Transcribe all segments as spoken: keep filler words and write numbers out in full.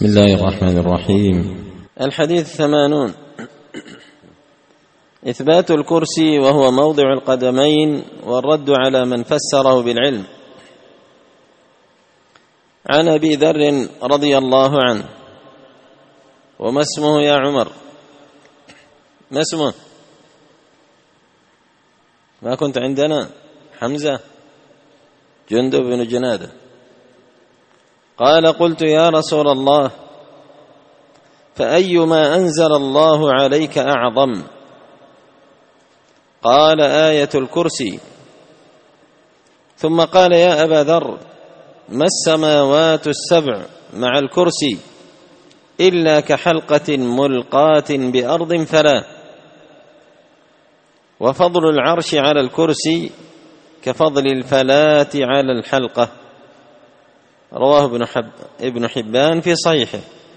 بسم الله الرحمن الرحيم. الحديث الثمانون: إثبات الكرسي وهو موضع القدمين والرد على من فسره بالعلم. عن أبي ذر رضي الله عنه. وما اسمه يا عمر؟ ما اسمه؟ ما كنت عندنا؟ حمزة جندب بن جنادة. قال: قلت يا رسول الله، فأيما أنزل الله عليك أعظم؟ قال: آية الكرسي. ثم قال: يا أبا ذر، ما السماوات السبع مع الكرسي إلا كحلقة ملقاة بأرض فلا، وفضل العرش على الكرسي كفضل الفلاة على الحلقة. رواه ابن, حب ابن حبان في صحيحه.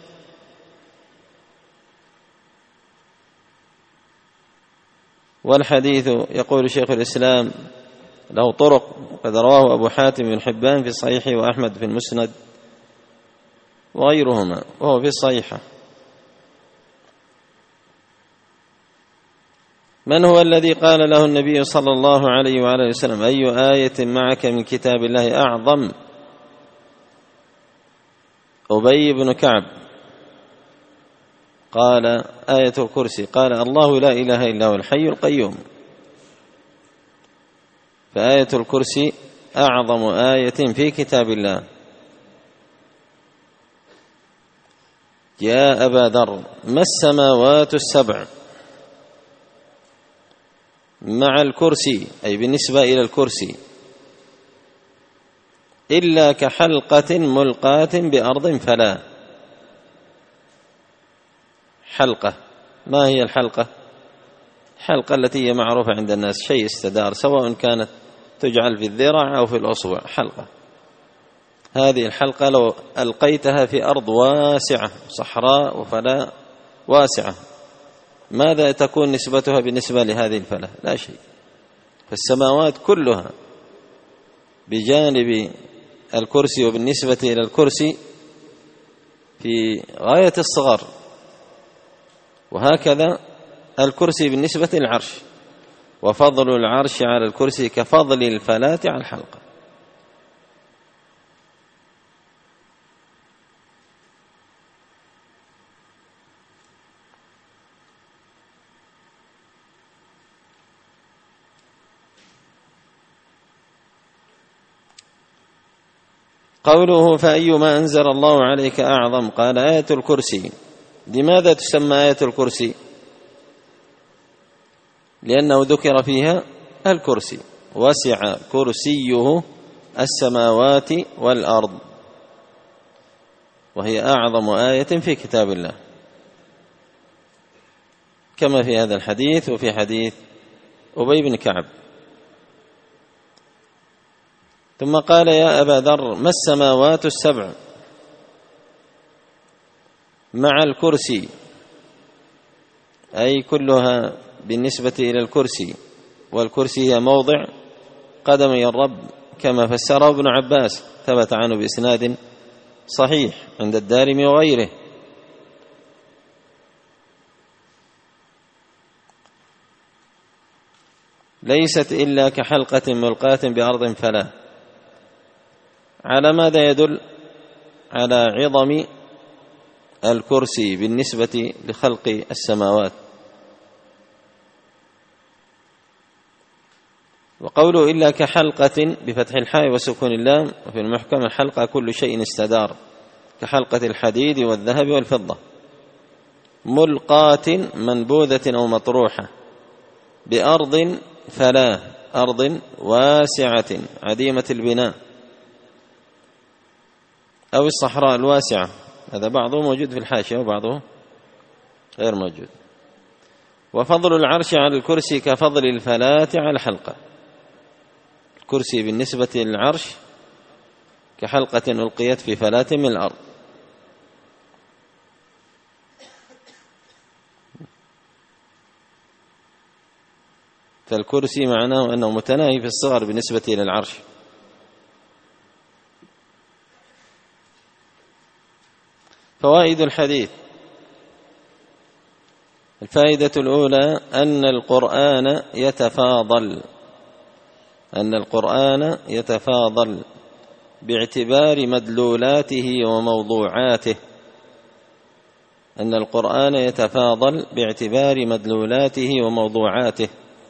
والحديث يقول شيخ الإسلام له طرق، قد رواه أبو حاتم بن حبان في صحيحه، وأحمد في المسند وغيرهما، وهو في الصحيحة. من هو الذي قال له النبي صلى الله عليه وعلى وسلم: أي آية معك من كتاب الله أعظم؟ أبي بن كعب. قال: آية الكرسي. قال: الله لا إله إلا هو الحي القيوم. فآية الكرسي أعظم آية في كتاب الله. يا أبا ذر، ما السماوات السبع مع الكرسي، أي بالنسبة إلى الكرسي، إلا كحلقة ملقاة بأرض فلا. حلقة، ما هي الحلقة؟ الحلقة التي هي معروفة عند الناس، شيء استدار، سواء كانت تجعل في الذراع أو في الأصبع، حلقة. هذه الحلقة لو ألقيتها في أرض واسعة، صحراء وفلاة واسعة، ماذا تكون نسبتها بالنسبة لهذه الفلاة؟ لا شيء. فالسماوات كلها بجانب الكرسي وبالنسبة إلى الكرسي في غاية الصغر، وهكذا الكرسي بالنسبة للعرش، وفضل العرش على الكرسي كفضل الفلاة على الحلقة. قوله: فأيما أنزل الله عليك أعظم؟ قال: آية الكرسي. لماذا تسمى آية الكرسي؟ لأنه ذكر فيها الكرسي، وسع كرسيه السماوات والأرض، وهي أعظم آية في كتاب الله، كما في هذا الحديث وفي حديث أبي بن كعب. ثم قال: يا أبا ذر، ما السماوات السبع مع الكرسي، أي كلها بالنسبة إلى الكرسي، والكرسي هي موضع قدمي الرب، كما فسره ابن عباس، ثبت عنه بإسناد صحيح عند الدارمي وغيره. ليست إلا كحلقة ملقاة بأرض فلا. على ماذا يدل؟ على عظم الكرسي بالنسبة لخلق السماوات. وقوله إلا كحلقة بفتح الحاء وسكون اللام، وفي المحكم الحلقة كل شيء استدار، كحلقة الحديد والذهب والفضة. ملقاة منبوذة أو مطروحة، بأرض فلا، أرض واسعة عديمة البناء، أو الصحراء الواسعة. هذا بعضه موجود في الحاشية وبعضه غير موجود. وفضل العرش على الكرسي كفضل الفلاة على الحلقة. الكرسي بالنسبة للعرش كحلقة ألقيت في فلاة من الأرض. فالكرسي معناه أنه متناهي في الصغر بالنسبة إلى العرش. فوائد الحديث: الفائدة الأولى أن القرآن يتفاضل أن القرآن يتفاضل باعتبار مدلولاته وموضوعاته أن القرآن يتفاضل باعتبار مدلولاته وموضوعاته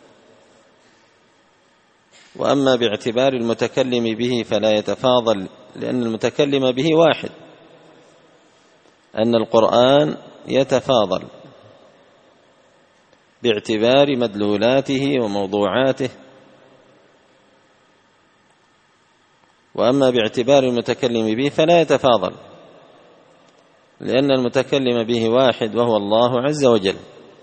وأما باعتبار المتكلم به فلا يتفاضل، لأن المتكلم به واحد. أن القرآن يتفاضل باعتبار مدلولاته وموضوعاته، وأما باعتبار المتكلم به فلا يتفاضل، لأن المتكلم به واحد وهو الله عز وجل.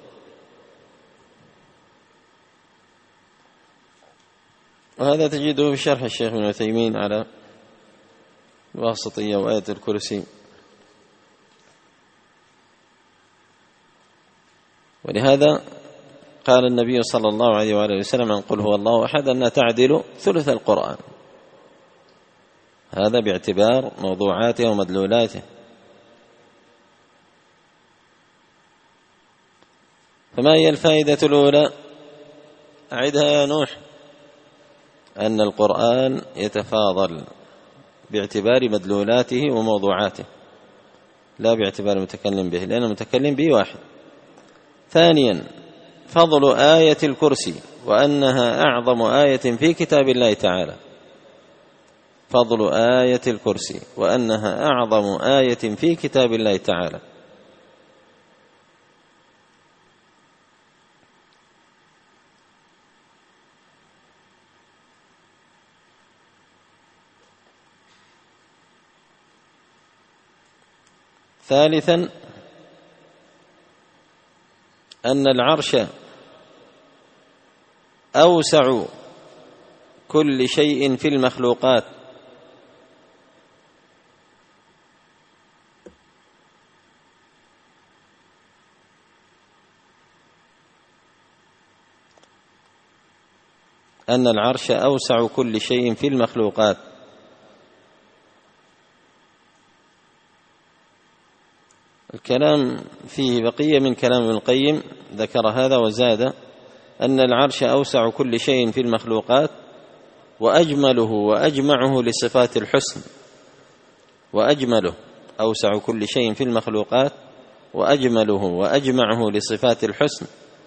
وهذا تجده في شرح الشيخ ابن عثيمين على الواسطية وآية الكرسي. ولهذا قال النبي صلى الله عليه وآله وسلم عن قل هو الله أحد أنها تعدل ثلث القرآن، هذا باعتبار موضوعاته ومدلولاته. فما هي الفائدة الأولى؟ أعدها يا نوح. أن القرآن يتفاضل باعتبار مدلولاته وموضوعاته لا باعتبار المتكلم به، لأن المتكلم به واحد. ثانيا فضل آية الكرسي وأنها أعظم آية في كتاب الله تعالى. فضل آية الكرسي وأنها أعظم آية في كتاب الله تعالى. ثالثا أن العرش أوسع كل شيء في المخلوقات، أن العرش أوسع كل شيء في المخلوقات. الكلام فيه بقية من كلام ابن القيم، ذكر هذا وزاد أن العرش أوسع كل شيء في المخلوقات وأجمله وأجمعه لصفات الحسن. وأجمله أوسع كل شيء في المخلوقات وأجمله وأجمعه لصفات الحسن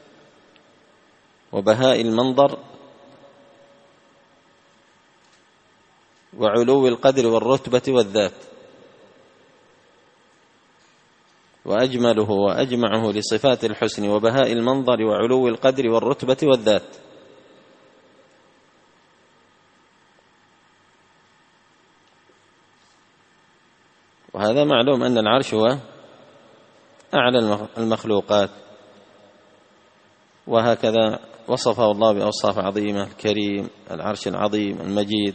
وبهاء المنظر وعلو القدر والرتبة والذات. وأجمله وأجمعه لصفات الحسن وبهاء المنظر وعلو القدر والرتبة والذات. وهذا معلوم أن العرش هو أعلى المخلوقات، وهكذا وصفه الله بأوصاف عظيمة: الكريم، العرش العظيم، المجيد.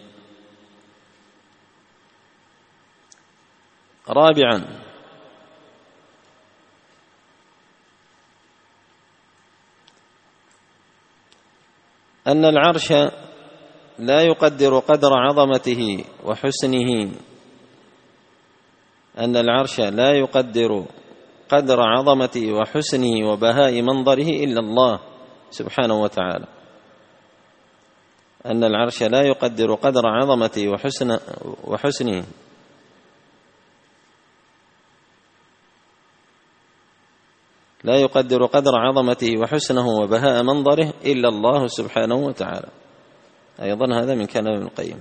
رابعا أن العرش لا يقدر قدر عظمته وحسنه أن العرش لا يقدر قدر عظمته وحسنه وبهاء منظره إلا الله سبحانه وتعالى. أن العرش لا يقدر قدر عظمته وحسن وحسنه لا يقدر قدر عظمته وحسنه وبهاء منظره إلا الله سبحانه وتعالى. أيضا هذا من كلام ابن القيم.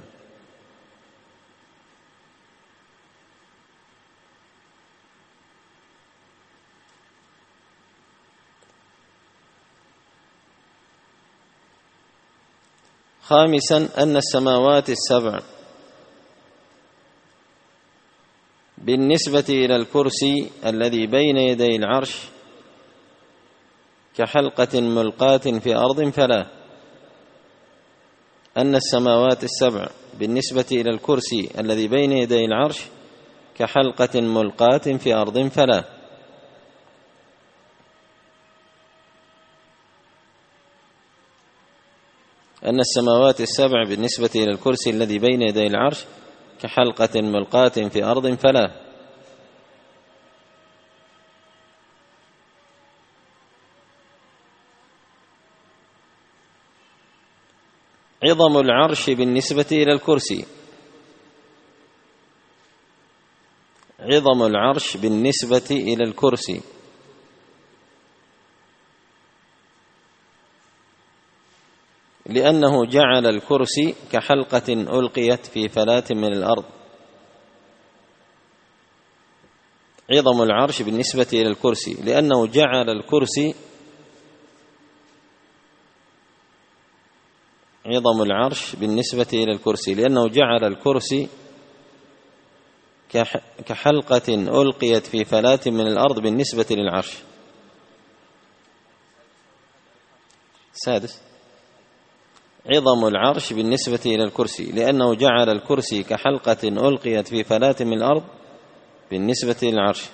خامسا أن السماوات السبع بالنسبة إلى الكرسي الذي بين يدي العرش كحلقة ملقاة في أرض فلا. أن السماوات السبع بالنسبة إلى الكرسي الذي بين يدي العرش كحلقة ملقاة في أرض فلا. أن السماوات السبع بالنسبة إلى الكرسي الذي بين يدي العرش كحلقة ملقاة في أرض فلا. عظم العرش بالنسبة إلى الكرسي. عظم العرش بالنسبة إلى الكرسي. لأنه جعل الكرسي كحلقة ألقيت في فلاة من الأرض. عظم العرش بالنسبة إلى الكرسي لأنه جعل الكرسي عظم العرش بالنسبة إلى الكرسي لأنه جعل الكرسي كحلقة ألقيت في فلاة من الأرض بالنسبة للعرش. سادس، عظم العرش بالنسبة إلى الكرسي لأنه جعل الكرسي كحلقة ألقيت في فلاة من الأرض بالنسبة للعرش.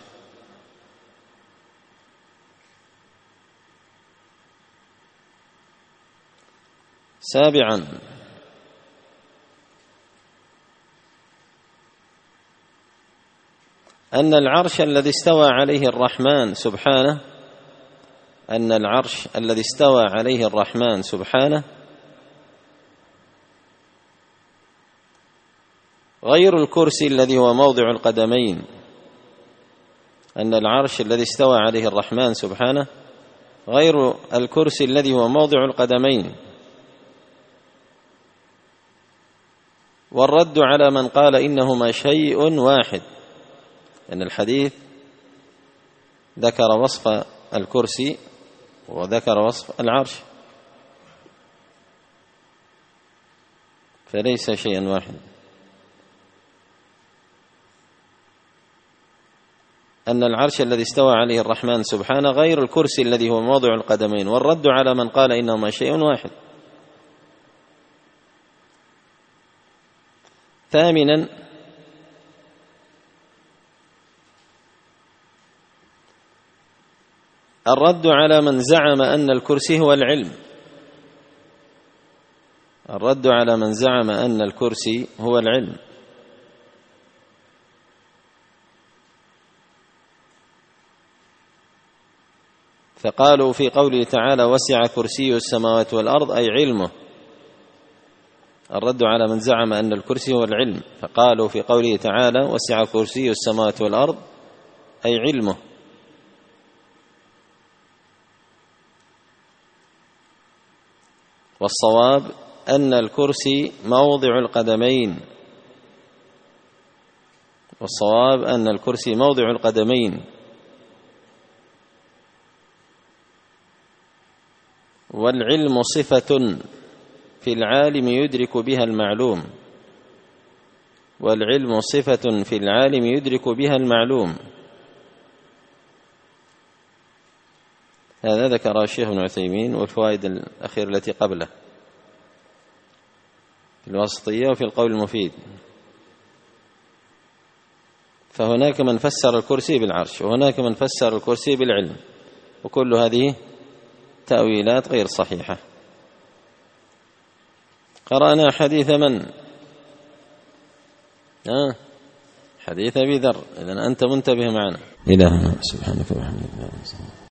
سابعا، أن العرش الذي استوى عليه الرحمن سبحانه أن العرش الذي استوى عليه الرحمن سبحانه غير الكرسي الذي هو موضع القدمين. أن العرش الذي استوى عليه الرحمن سبحانه غير الكرسي الذي هو موضع القدمين. والرد على من قال إنهما شيء واحد، أن الحديث ذكر وصف الكرسي وذكر وصف العرش فليس شيئا واحد. أن العرش الذي استوى عليه الرحمن سبحانه غير الكرسي الذي هو موضع القدمين. والرد على من قال إنهما شيء واحد. ثامنا، الرد على من زعم أن الكرسي هو العلم. الرد على من زعم أن الكرسي هو العلم. فقالوا في قوله تعالى وسع كرسي السماوات والأرض أي علمه. الرد على من زعم أن الكرسي هو العلم، فقالوا في قوله تعالى وسع كرسي السماوات والأرض أي علمه. والصواب أن الكرسي موضع القدمين. والصواب أن الكرسي موضع القدمين. والعلم صفة في العالم يدرك بها المعلوم. والعلم صفة في العالم يدرك بها المعلوم. هذا ذكر الشيخ ابن عثيمين والفوائد الأخيرة التي قبله في الوسطية وفي القول المفيد. فهناك من فسر الكرسي بالعرش وهناك من فسر الكرسي بالعلم، وكل هذه تأويلات غير صحيحة. قرأنا حديث من؟ آه حديث أبي ذر. إذن أنت منتبه معنا. إلهنا سبحانك وبحمدك.